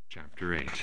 Chapter 8.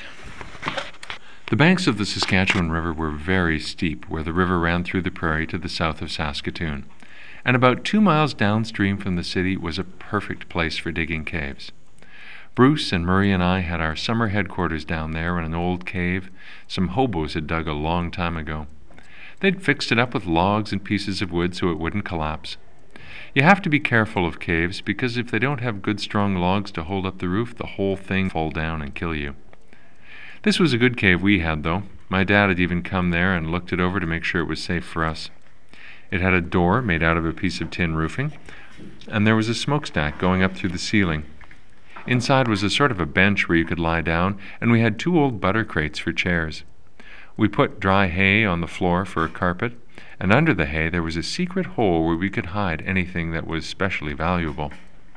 The banks of the Saskatchewan River were very steep where the river ran through the prairie to the south of Saskatoon, and about 2 miles downstream from the city was a perfect place for digging caves. Bruce and Murray and I had our summer headquarters down there in an old cave some hobos had dug a long time ago. They'd fixed it up with logs and pieces of wood so it wouldn't collapse. You have to be careful of caves because if they don't have good strong logs to hold up the roof, the whole thing will fall down and kill you. This was a good cave we had, though. My dad had even come there and looked it over to make sure it was safe for us. It had a door made out of a piece of tin roofing, and there was a smokestack going up through the ceiling. Inside was a sort of a bench where you could lie down, and we had 2 old butter crates for chairs. We put dry hay on the floor for a carpet, and under the hay there was a secret hole where we could hide anything that was specially valuable.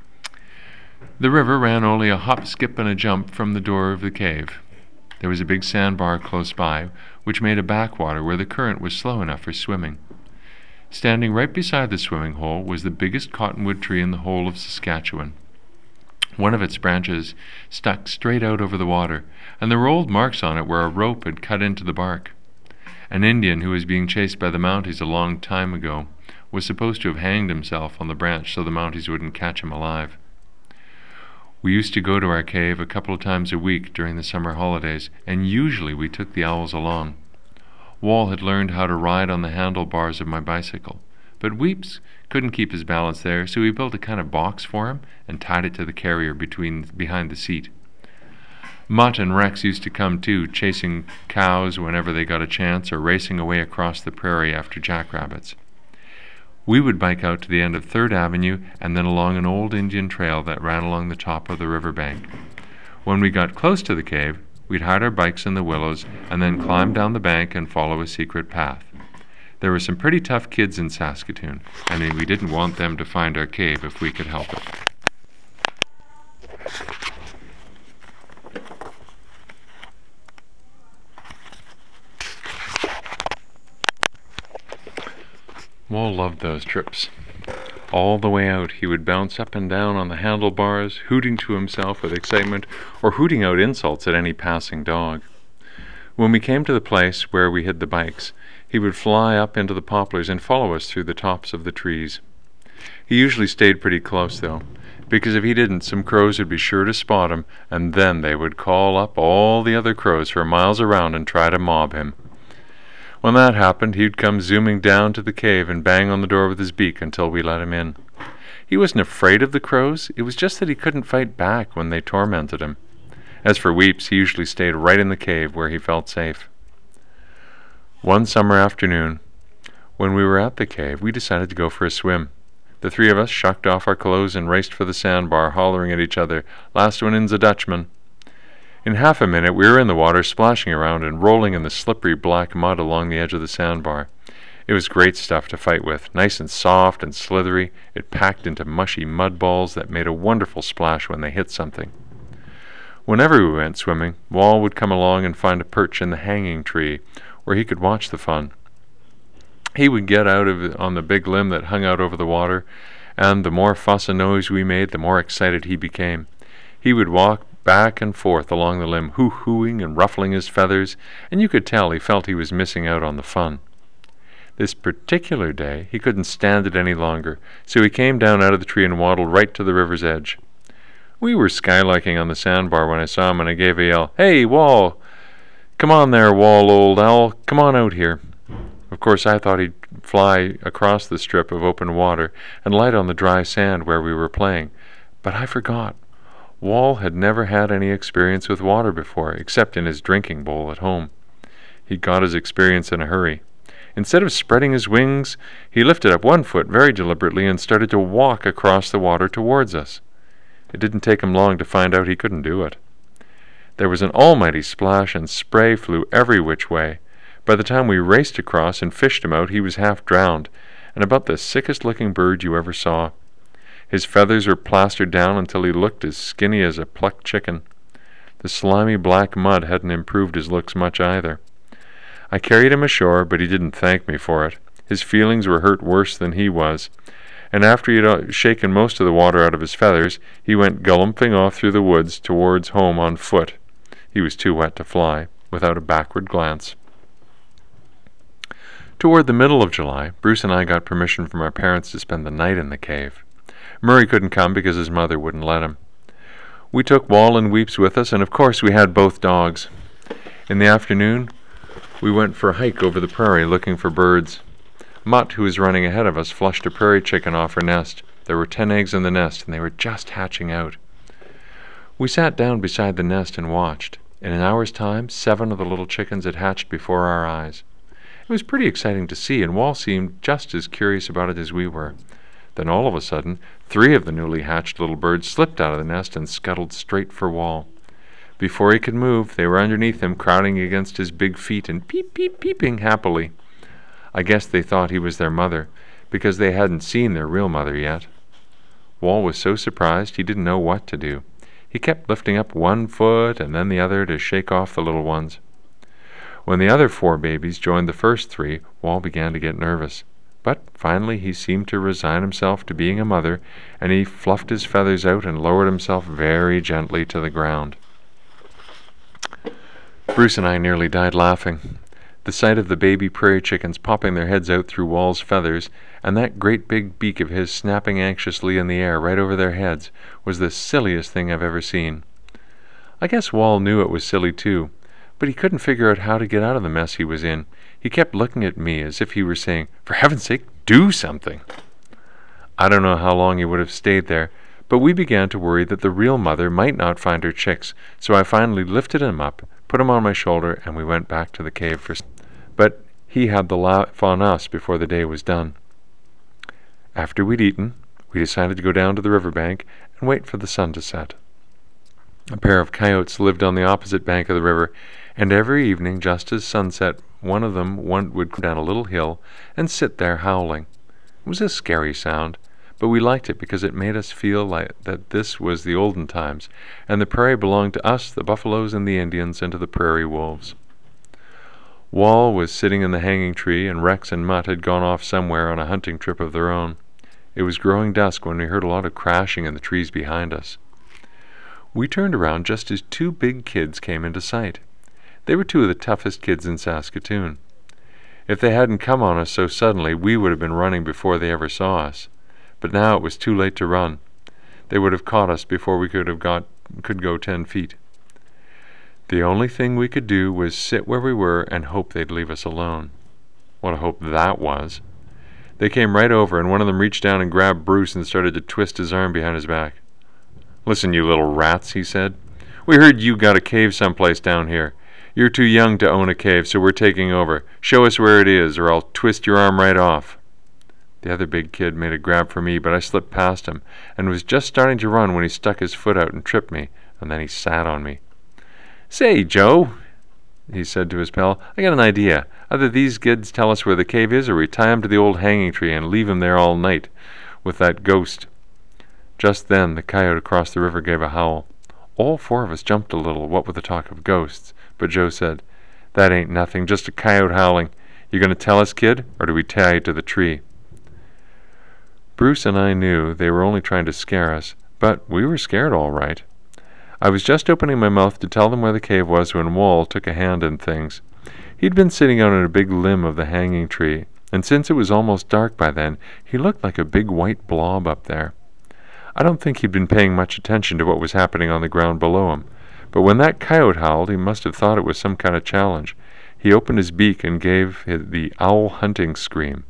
The river ran only a hop, skip, and a jump from the door of the cave. There was a big sandbar close by, which made a backwater where the current was slow enough for swimming. Standing right beside the swimming hole was the biggest cottonwood tree in the whole of Saskatchewan. One of its branches stuck straight out over the water, and there were old marks on it where a rope had cut into the bark. An Indian who was being chased by the Mounties a long time ago was supposed to have hanged himself on the branch so the Mounties wouldn't catch him alive. We used to go to our cave a couple of times a week during the summer holidays, and usually we took the owls along. Wall had learned how to ride on the handlebars of my bicycle, but Weeps couldn't keep his balance there, so we built a kind of box for him and tied it to the carrier behind the seat. Mutt and Rex used to come too, chasing cows whenever they got a chance or racing away across the prairie after jackrabbits. We would bike out to the end of 3rd Avenue and then along an old Indian trail that ran along the top of the riverbank. When we got close to the cave, we'd hide our bikes in the willows and then climb down the bank and follow a secret path. There were some pretty tough kids in Saskatoon, and we didn't want them to find our cave if we could help it. Wall loved those trips. All the way out, he would bounce up and down on the handlebars, hooting to himself with excitement or hooting out insults at any passing dog. When we came to the place where we hid the bikes, he would fly up into the poplars and follow us through the tops of the trees. He usually stayed pretty close, though, because if he didn't, some crows would be sure to spot him, and then they would call up all the other crows for miles around and try to mob him. When that happened, he'd come zooming down to the cave and bang on the door with his beak until we let him in. He wasn't afraid of the crows, it was just that he couldn't fight back when they tormented him. As for Weeps, he usually stayed right in the cave where he felt safe. One summer afternoon, when we were at the cave, we decided to go for a swim. The 3 of us shucked off our clothes and raced for the sandbar, hollering at each other, "Last one in's a Dutchman." In half a minute, we were in the water, splashing around and rolling in the slippery black mud along the edge of the sandbar. It was great stuff to fight with, nice and soft and slithery. It packed into mushy mud balls that made a wonderful splash when they hit something. Whenever we went swimming, Wall would come along and find a perch in the hanging tree where he could watch the fun. He would get out on the big limb that hung out over the water, and the more fuss and noise we made, the more excited he became. He would walk back and forth along the limb, hoo-hooing and ruffling his feathers, and you could tell he felt he was missing out on the fun. This particular day, he couldn't stand it any longer, so he came down out of the tree and waddled right to the river's edge. We were skylarking on the sandbar when I saw him, and I gave a yell, "Hey, Wall! Come on there, Wall, old owl! Come on out here!" Of course, I thought he'd fly across the strip of open water and light on the dry sand where we were playing, but I forgot. Wall had never had any experience with water before, except in his drinking bowl at home. He got his experience in a hurry. Instead of spreading his wings, he lifted up one foot very deliberately and started to walk across the water towards us. It didn't take him long to find out he couldn't do it. There was an almighty splash and spray flew every which way. By the time we raced across and fished him out, he was half drowned, and about the sickest-looking bird you ever saw. His feathers were plastered down until he looked as skinny as a plucked chicken. The slimy black mud hadn't improved his looks much either. I carried him ashore, but he didn't thank me for it. His feelings were hurt worse than he was, and after he had shaken most of the water out of his feathers, he went galumphing off through the woods towards home on foot. He was too wet to fly, without a backward glance. Toward the middle of July, Bruce and I got permission from our parents to spend the night in the cave. Murray couldn't come because his mother wouldn't let him. We took Wall and Weeps with us, and of course we had both dogs. In the afternoon, we went for a hike over the prairie looking for birds. Mutt, who was running ahead of us, flushed a prairie chicken off her nest. There were 10 eggs in the nest, and they were just hatching out. We sat down beside the nest and watched. In an hour's time, 7 of the little chickens had hatched before our eyes. It was pretty exciting to see, and Wall seemed just as curious about it as we were. Then all of a sudden, 3 of the newly hatched little birds slipped out of the nest and scuttled straight for Wall. Before he could move, they were underneath him, crowding against his big feet and peeping happily. I guess they thought he was their mother, because they hadn't seen their real mother yet. Wall was so surprised he didn't know what to do. He kept lifting up one foot and then the other to shake off the little ones. When the other 4 babies joined the first 3, Wall began to get nervous. But finally he seemed to resign himself to being a mother, and he fluffed his feathers out and lowered himself very gently to the ground. Bruce and I nearly died laughing. The sight of the baby prairie chickens popping their heads out through Wall's feathers, and that great big beak of his snapping anxiously in the air right over their heads, was the silliest thing I've ever seen. I guess Wall knew it was silly too, but he couldn't figure out how to get out of the mess he was in. He kept looking at me as if he were saying, "For heaven's sake, do something!" I don't know how long he would have stayed there, but we began to worry that the real mother might not find her chicks, so I finally lifted him up, put him on my shoulder, and we went back to the cave But he had the laugh on us before the day was done. After we'd eaten, we decided to go down to the riverbank and wait for the sun to set. A pair of coyotes lived on the opposite bank of the river, and every evening, just as sunset, one of them would come down a little hill and sit there howling. It was a scary sound, but we liked it because it made us feel like that this was the olden times, and the prairie belonged to us, the buffaloes and the Indians, and to the prairie wolves. Wall was sitting in the hanging tree, and Rex and Mutt had gone off somewhere on a hunting trip of their own. It was growing dusk when we heard a lot of crashing in the trees behind us. We turned around just as 2 big kids came into sight. They were 2 of the toughest kids in Saskatoon. If they hadn't come on us so suddenly, we would have been running before they ever saw us. But now it was too late to run. They would have caught us before we could go 10 feet. The only thing we could do was sit where we were and hope they'd leave us alone. What a hope that was. They came right over, and one of them reached down and grabbed Bruce and started to twist his arm behind his back. "Listen, you little rats," he said. "We heard you got a cave someplace down here. You're too young to own a cave, so we're taking over. Show us where it is, or I'll twist your arm right off." The other big kid made a grab for me, but I slipped past him, and was just starting to run when he stuck his foot out and tripped me, and then he sat on me. "Say, Joe," he said to his pal, "I got an idea. Either these kids tell us where the cave is, or we tie him to the old hanging tree and leave him there all night with that ghost." Just then the coyote across the river gave a howl. All 4 of us jumped a little, what with the talk of ghosts, but Joe said, "That ain't nothing, just a coyote howling. You going to tell us, kid, or do we tie you to the tree?" Bruce and I knew they were only trying to scare us, but we were scared all right. I was just opening my mouth to tell them where the cave was when Wall took a hand in things. He'd been sitting out on a big limb of the hanging tree, and since it was almost dark by then, he looked like a big white blob up there. I don't think he'd been paying much attention to what was happening on the ground below him, but when that coyote howled, he must have thought it was some kind of challenge. He opened his beak and gave the owl hunting scream.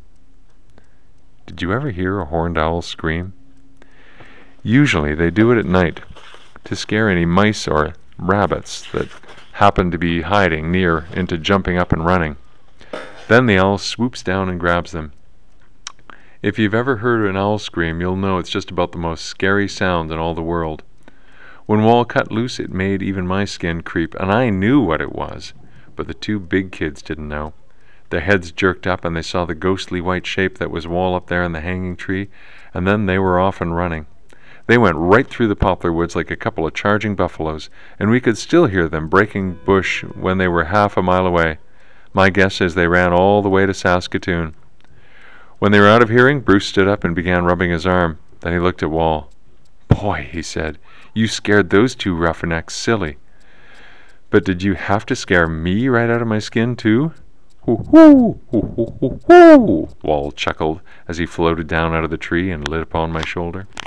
Did you ever hear a horned owl scream? Usually they do it at night, to scare any mice or rabbits that happen to be hiding near into jumping up and running. Then the owl swoops down and grabs them. If you've ever heard an owl scream, you'll know it's just about the most scary sound in all the world. When Wall cut loose, it made even my skin creep, and I knew what it was, but the 2 big kids didn't know. Their heads jerked up, and they saw the ghostly white shape that was Wall up there in the hanging tree, and then they were off and running. They went right through the poplar woods like a couple of charging buffaloes, and we could still hear them breaking bush when they were half a mile away. My guess is they ran all the way to Saskatoon. When they were out of hearing, Bruce stood up and began rubbing his arm. Then he looked at Wall. "Boy," he said, "you scared those 2 roughnecks silly." But did you have to scare me right out of my skin, too? Hoo-hoo! Hoo-hoo-hoo-hoo! Wall chuckled as he floated down out of the tree and lit upon my shoulder.